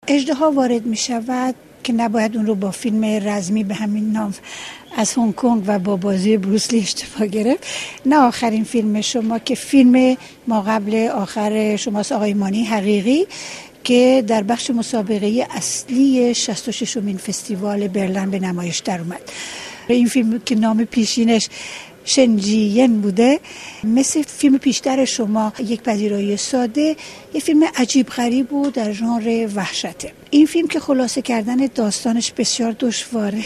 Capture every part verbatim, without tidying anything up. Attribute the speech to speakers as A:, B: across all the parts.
A: اژدها وارد می شود که نباید اون رو با فیلم رزمی به همین نام از هنگ کنگ و با بازی بروس لی اشتباه گرفت. نه آخرین فیلم شما که فیلم ما قبل آخر شماست آقای مانی حقیقی که در بخش مسابقه اصلی شصت و ششمین فستیوال برلین به نمایش در اومد. این فیلم که نام پیشینش شنجیین بوده، مثل فیلم پیشتر شما یک پذیرایی ساده، یک فیلم عجیب غریب بود در ژانر وحشته. این فیلم که خلاصه کردن داستانش بسیار دشواره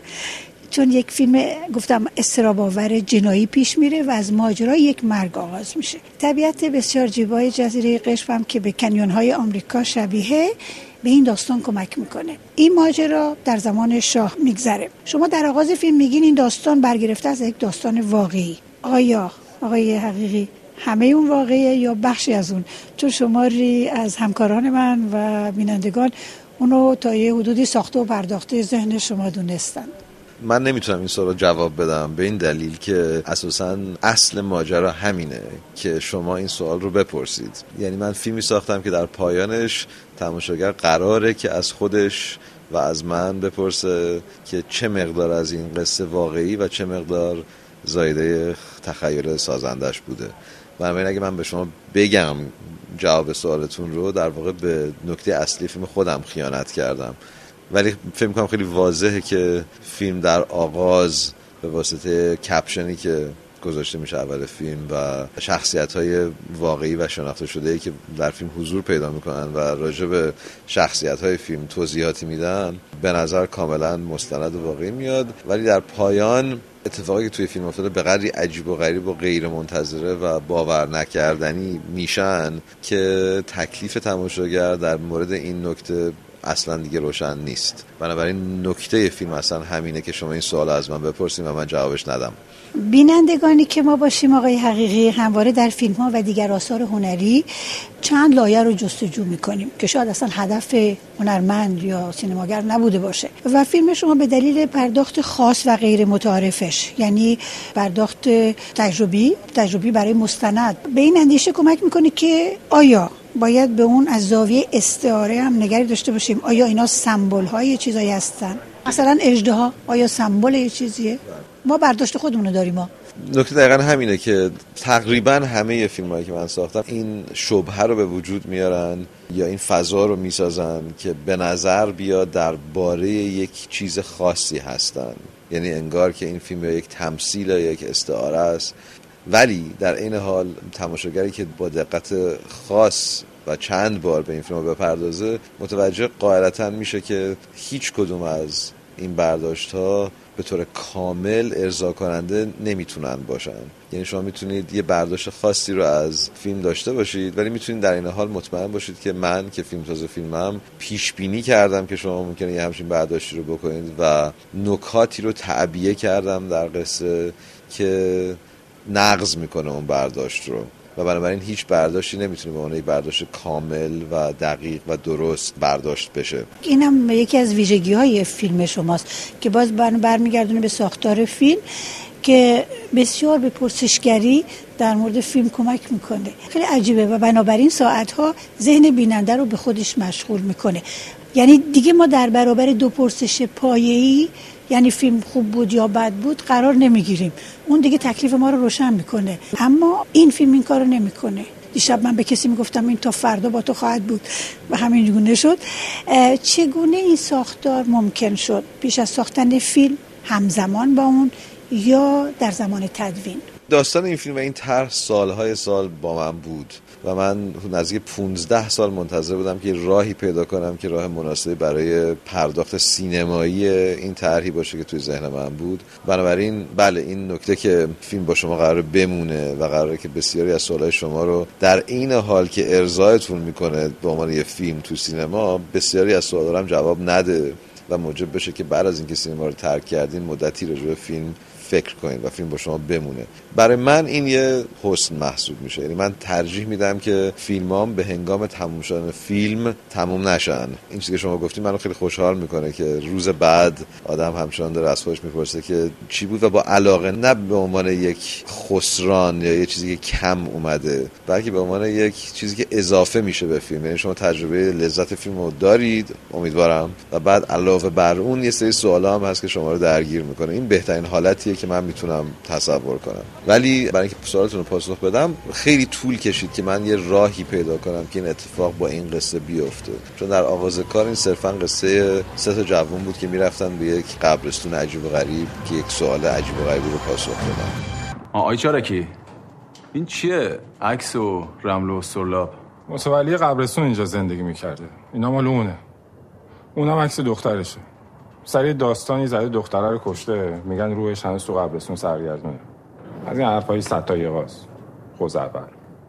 A: چون یک فیلم گفتم اضطراب‌آور جنایی پیش میره و از ماجرای یک مرگ آغاز میشه. طبیعت بسیار زیبای جزیره قشم هم که به کنیون‌های آمریکا شبیه به این داستان کمک میکنه. این ماجرا در زمان شاه میگذره. شما در آغاز فیلم میگین این داستان برگرفته از یک داستان واقعی. آیا آقای حقیقی همه اون واقعیه یا بخشی از اون؟ چون شماری از همکاران من و بینندگان اونو تا یه حدودی ساخته و پرداخته ذهن شما دونستن.
B: من نمیتونم این سوال رو جواب بدم به این دلیل که اساساً اصل ماجرا همینه که شما این سوال رو بپرسید. یعنی من فیلمی ساختم که در پایانش تماشاگر قراره که از خودش و از من بپرسه که چه مقدار از این قصه واقعی و چه مقدار زایده تخیل سازندش بوده. بنابراین اگه من به شما بگم جواب سوالتون رو، در واقع به نکته اصلی فیلم خودم خیانت کردم. ولی فکر می‌کنم خیلی واضحه که فیلم در آغاز به واسطه کپشنی که گذاشته میشه اول فیلم و شخصیت‌های واقعی و شناخته شده‌ای که در فیلم حضور پیدا می‌کنن و راجع به شخصیت‌های فیلم توضیحاتی میدن، به نظر کاملا مستند و واقعی میاد. ولی در پایان اتفاقی که توی فیلم افتاده به قدری عجیب و غریب و غیر منتظره و باور نکردنی میشن که تکلیف تماشاگر در مورد این نکته اصلا دیگه روشن نیست. بنابراین نکته فیلم اصلا همینه که شما این سوال از من بپرسیم و من جوابش ندم.
A: بینندگانی که ما باشیم آقای حقیقی، همواره در فیلم ها و دیگر آثار هنری چند لایه رو جستجو میکنیم که شاید اصلا هدف هنرمند یا سینماگر نبوده باشه و فیلم شما به دلیل پرداخت خاص و غیر متعارفش، یعنی پرداخت تجربی تجربی برای مستند، به این اندیشه کمک میکنه که آیا باید به اون از زاویه استعاره هم نگری داشته باشیم؟ آیا اینا سمبل های چیزایی هستن؟ مثلا اژدها آیا سمبل یه چیزیه؟ ما برداشت خودمونو داریم. ما
B: نکته دقیقا همینه که تقریبا همه فیلمایی که من ساختم این شبهه رو به وجود میارن یا این فضا رو میسازن که به نظر بیاد درباره یک چیز خاصی هستن. یعنی انگار که این فیلم یا یک تمثیل یا یک استعاره است، ولی در این حال تماشاگری که با دقت خاص و چند بار به این فیلم بپردازه متوجه قاعدتاً میشه که هیچ کدوم از این برداشت‌ها به طور کامل ارضا کننده نمیتونن باشن. یعنی شما میتونید یه برداشت خاصی رو از فیلم داشته باشید ولی میتونید در این حال مطمئن باشید که من که فیلمساز فیلمم پیش بینی کردم که شما ممکنه یه همچین برداشتی رو بکنید و نکاتی رو تعبیه کردم در قصه که نقض میکنه اون برداشت رو و بنابراین هیچ برداشتی نمیتونه به عنوان یک برداشت کامل و دقیق و درست برداشت بشه.
A: اینم یکی از ویژگی‌های فیلم شماست که باز برمیگردونه به ساختار فیلم که بسیار به پرسشگری در مورد فیلم کمک میکنه. خیلی عجیبه و بنابراین ساعتها ذهن بیننده رو به خودش مشغول میکنه. یعنی دیگه ما در برابر دو پرسش پایه‌ای، یعنی فیلم خوب بود یا بد بود، قرار نمیگیریم. اون دیگه تکلیف ما رو روشن میکنه. اما این فیلم این کارو نمیکنه. دیشب من به کسی میگفتم این تا فردا با تو خواهد بود و همین گونه شد. چگونه این ساختار ممکن شد؟ پیش از ساختن فیلم همزمان با اون یا در زمان تدوین؟
B: داستان این فیلم و این طرح سالهای سال با من بود و من نزدیک پونزده سال منتظر بودم که راهی پیدا کنم که راه مناسبی برای پرداخت سینمایی این طرحی باشه که توی ذهن من بود. بنابراین بله، این نکته که فیلم با شما قراره بمونه و قراره که بسیاری از سوالای شما رو در این حال که ارضایتون میکنه به عنوان یه فیلم تو سینما، بسیاری از سوالا هم جواب نده و موجب بشه که بعد از اینکه سینما رو ترک کردین مدتی راجع به فیلم فکر کنید و فیلم با شما بمونه. برای من این یه حسن محسوب میشه. یعنی من ترجیح میدم که فیلمام به هنگام تموم شدن فیلم تموم نشن. این چیزی که شما گفتید منو خیلی خوشحال میکنه که روز بعد آدم همچنان داره از خودش میپرسه که چی بود و با علاقه، نه به عنوان یک خسران یا یه چیزی که کم اومده، بلکه به عنوان یک چیزی که اضافه میشه به فیلم. یعنی شما تجربه لذت فیلم رو دارید امیدوارم، و بعد علاوه بر اون یه سری سوالا هم هست که شما رو درگیر میکنه. این بهترین حالتیه که من میتونم تصور کنم. ولی برای اینکه سوالتون رو پاسخ بدم، خیلی طول کشید که من یه راهی پیدا کنم که این اتفاق با این قصه بیفته. چون در آغاز کار این صرفا قصه سه تا جوون بود که میرفتن به یک قبرستون عجیب و غریب که یک سوال عجیب و غریب رو پاسخ بدن.
C: آقای چارکی، این چیه؟ عکس و رمل و سرلاب؟
D: متولی قبرستون اینجا زندگی میکرده. اینا مال اونه. اونم عکس دخترشه. سری داستانی زده دختره رو کشته، میگن روحش هنوز تو قبرستون سرگردونه. از این حرفای ستایقاست. خوزعبل.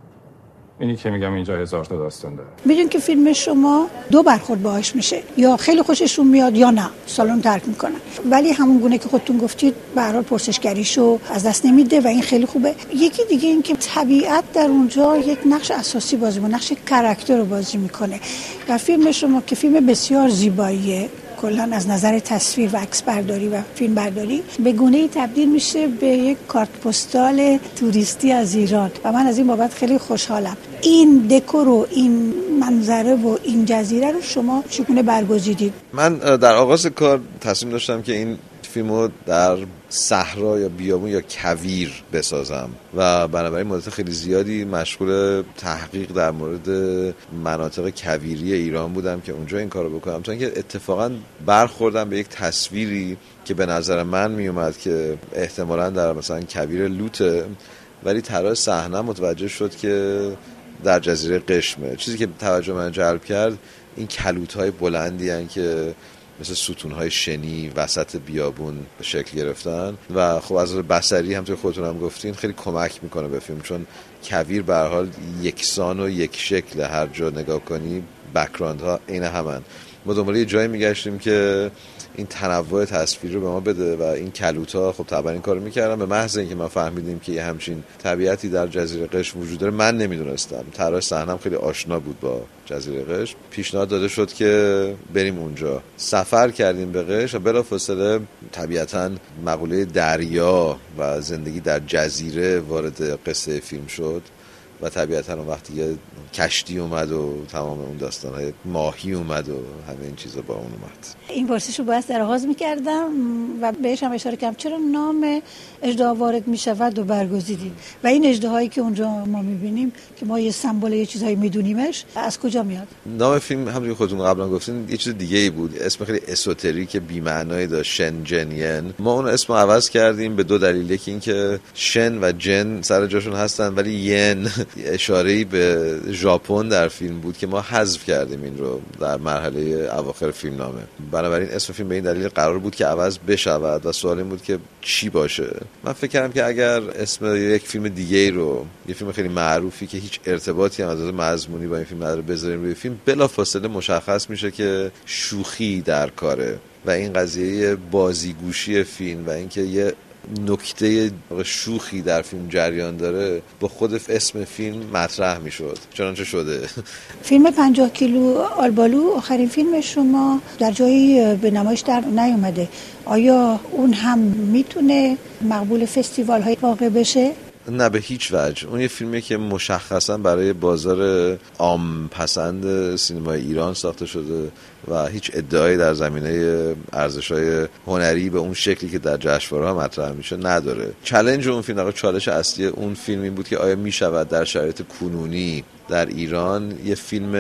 D: اینی که میگم اینجا هزار تا داستان داره.
A: میدون که فیلم شما دو برخورد باهاش میشه، یا خیلی خوششون میاد یا نه سالن ترک میکنن. ولی همون گونه که خودتون گفتید به هر حال پرسشگریشو از دست نمیده و این خیلی خوبه. یکی دیگه این که طبیعت در اونجا یک نقش اساسی بازی میکنه، نقش کاراکتر رو بازی میکنه. و فیلم شما که فیلم بسیار زیباییه، کلا از نظر تصویر و عکس برداری و فیلم برداری به گونه‌ای تبدیل میشه به یک کارت پستال توریستی از ایران و من از این بابت خیلی خوشحالم. این دکور و این منظره و این جزیره رو شما چگونه برگزیدید؟
B: من در آغاز کار تصمیم داشتم که این فیلمو در صحرا یا بیابون یا کویر بسازم و بنابراین مدت خیلی زیادی مشغول تحقیق در مورد مناطق کویری ایران بودم که اونجا این کارو بکنم، تا اینکه اتفاقا برخوردم به یک تصویری که به نظر من می اومد که احتمالاً در مثلا کویر لوته، ولی طراح صحنه متوجه شد که در جزیره قشمه. چیزی که توجه من جلب کرد این کلوت‌های بلندی هستند که مثل ستون‌های شنی وسط بیابون به شکل گرفتن و خب از بصری همونطور خودتون هم گفتین خیلی کمک میکنه به فیلم، چون کویر به هر حال یکسان و یک شکل، هر جا نگاه کنی بک‌گراندها عین همن. ما دنبال یه جایی میگشتیم که این تنوع تصویری رو به ما بده و این کلوتا خب طبعا این کارو میکردم. به محض اینکه ما فهمیدیم که یه همچین طبیعتی در جزیره قشم وجود داره، من نمیدونستم، طراح صحنه‌ام خیلی آشنا بود با جزیره قشم، پیشنهاد داده شد که بریم اونجا. سفر کردیم به قشم و بلافاصله طبیعتاً مقوله دریا و زندگی در جزیره وارد قصه فیلم شد و طبیعتاً اون وقتی یه کشتی اومد و تمام اون داستان‌های ماهی اومد و همه این چیزا با اون اومد.
A: این پرسش رو باید در آغاز می‌کردم و بهش هم اشاره کردم چرا نام اژدها وارد می‌شود و برگزیدید و این اژدهایی که اونجا ما می‌بینیم که ما یه سمبل یه چیزایی می‌دونیمش از کجا میاد؟
B: نام فیلم همونجوری خودتون قبلا گفتین یه چیز دیگه‌ای بود، اسم خیلی اسوتریک بی‌معنایی داشت، شن جن ین. ما اون اسمو عوض کردیم به دو دلیل. یکی این که شن و جن سر جاشون هستن ولی ین اشاره‌ای به ژاپن در فیلم بود که ما حذف کردیم این رو در مرحله اواخر فیلم نامه. بنابراین اسم فیلم به این دلیل قرار بود که عوض بشود و سوال این بود که چی باشه. من فکر کردم که اگر اسم یک فیلم دیگه‌ای رو، یه فیلم خیلی معروفی که هیچ ارتباطی هم از نظر مضمونی با این فیلم نداره بذاریم روی فیلم، بلافاصله مشخص میشه که شوخی در کاره و این قضیه بازیگوشی فیلم و اینکه یه نکته شوخی در فیلم جریان داره با خود اسم فیلم مطرح میشد، چنانچه شده.
A: فیلم پنجاه کیلو آلبالو آخرین فیلم شما در جایی به نمایش در نیومده، آیا اون هم میتونه مقبول فستیوال های واقع بشه؟
B: نه به هیچ وجه. اون یه فیلمیه که مشخصا برای بازار عام پسند سینمای ایران ساخته شده و هیچ ادعایی در زمینه ارزش‌های هنری به اون شکلی که در جشنواره‌ها مطرح میشه نداره. چالش اون فیلم، چالش اصلی اون فیلم این بود که آیا میشود در شرایط کنونی در ایران یه فیلم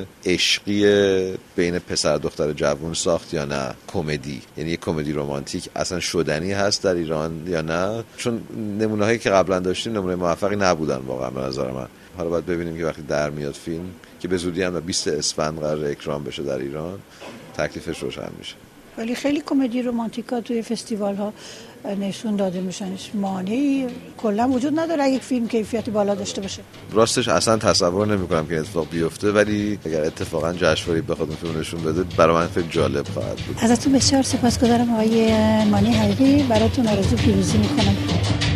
B: عشقی بین پسر دختر جوان ساخت یا نه، کمدی، یعنی یه کمدی رمانتیک اصلا شدنی هست در ایران یا نه؟ چون نمونه‌هایی که قبلا داشتیم نمونه موفقی نبودن واقعا به نظر من. حالا باید ببینیم که وقتی در میاد فیلم که به زودی هم بیست اسفند قرار اکران بشه در ایران، تکلیفش روشن میشه.
A: ولی خیلی کمدی رمانتیکا توی فستیوال ها نشون داده میشن. مانعی کلا وجود نداره یک فیلم کیفیت بالا داشته باشه.
B: راستش اصلا تصور نمی‌کنم که اتفاق بیفته، ولی اگر اتفاقا جشنواره بخواد اون فیلم نشون بده برای من خیلی جالب خواهد بود.
A: ازتون بسیار سپاسگزارم آقای مانی حقیقی، براتون آرزو پیروزی میکنم.